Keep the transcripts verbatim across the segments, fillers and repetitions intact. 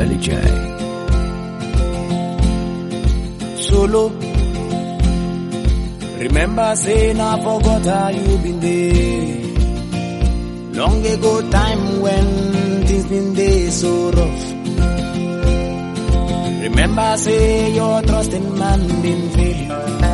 Belly J. Solo. Remember saying I forgot how you been there. Long ago time when things been there so rough. Remember say your trusting man been fail.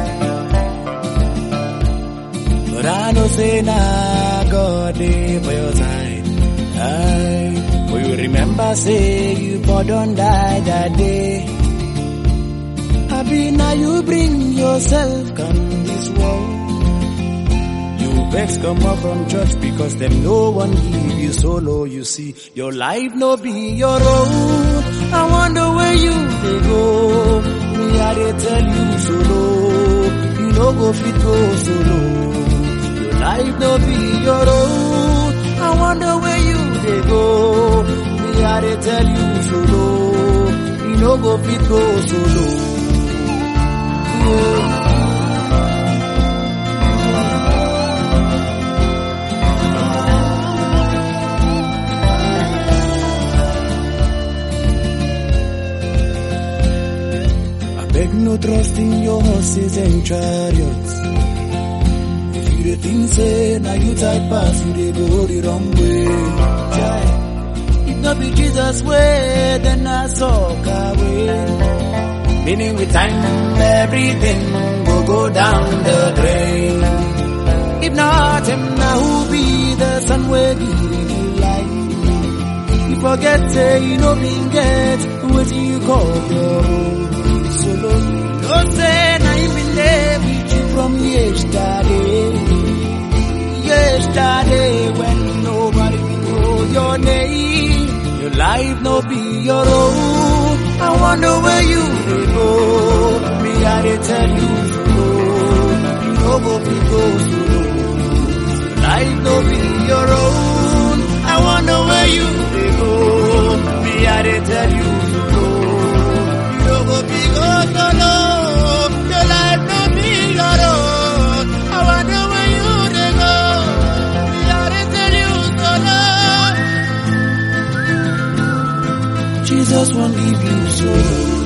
But I know say nah God dey for your side. Aye. But you remember say you for don't die that day. Happy now you bring yourself come this world. You vex come up from church because them no one give you solo. You see your life no be your own. I wonder where you dey go. Me I dey tell you solo. You no go fit go solo. Your life no be your own. I wonder where you dey go. Me I dey tell you solo. You no go fit go solo. I beg no trust in your horses and chariots. If you dey think say now you tight pass, you dey go the wrong way. Try. If not be Jesus way, then I suck away. Meaning with time, everything will go down the drain. If not him, now who be the sun will give you light? You forget, say you know being get what you call your own. Solo, don't say now you been there with you from yesterday. Yesterday when nobody know your name. Your life no be your own. I wonder where you dey go. Me I dey tell you solo. You no go fit go solo. Life no be your own. I wonder where you dey go. Me I dey tell you solo. You no go fit go solo. Your life no be your own. I wonder where you dey go. Me I dey tell you solo. Jesus won't leave you solo.